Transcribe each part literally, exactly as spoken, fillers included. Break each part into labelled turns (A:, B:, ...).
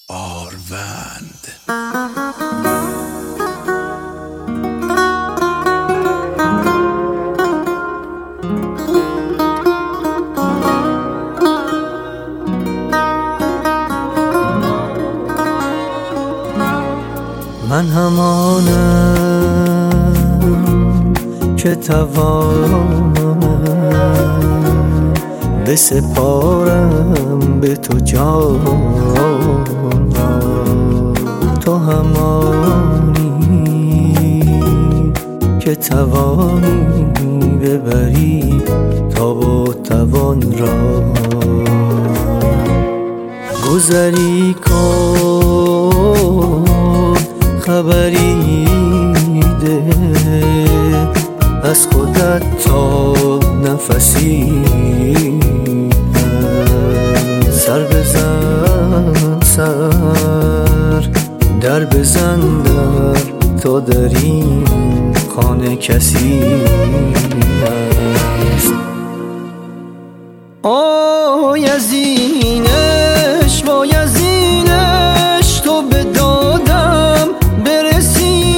A: آروند.
B: من همانم که توانم بسپارم به تو جان، تو همانی که توانی ببری تاب و توان را. گذری کن خبری ده از خودت تا نفسی، سر بزن سر در بزن در تا در این خانه کسی هست. آی از اینش وای از اینش تو به دادم برسی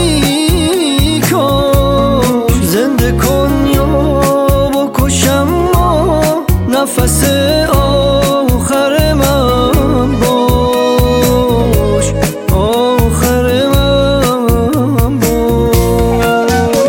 B: کن، زنده کن یا بکشم ما نفس آخر من باش، آخر من باش.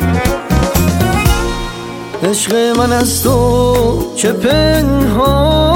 B: عشق من از تو چه پنهان